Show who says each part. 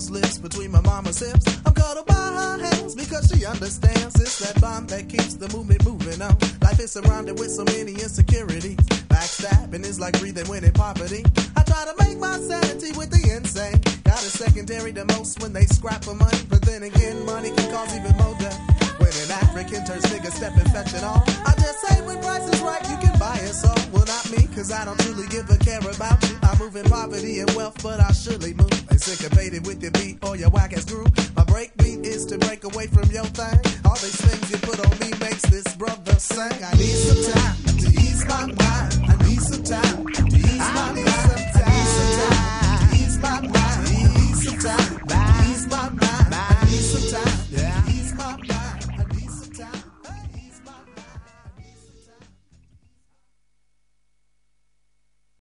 Speaker 1: mama's lips, between my mama's hips. I'm cuddled by her hands because she understands. It's that bond that keeps the movement moving on. Life is surrounded with so many insecurities. Backstabbing is like breathing when in poverty. I try to make my sanity with the insane. Got a secondary to most when they scrap for money. But then again, money can cause even more death. When an African turns nigga stepping, fetching all. I just say when price is right, you can buy us all. Well, not me, cause I don't truly give a care about you. I move in poverty and wealth, but I surely move. And syncopated with your beat or your whack ass groove. My break beat is to break away from your thing.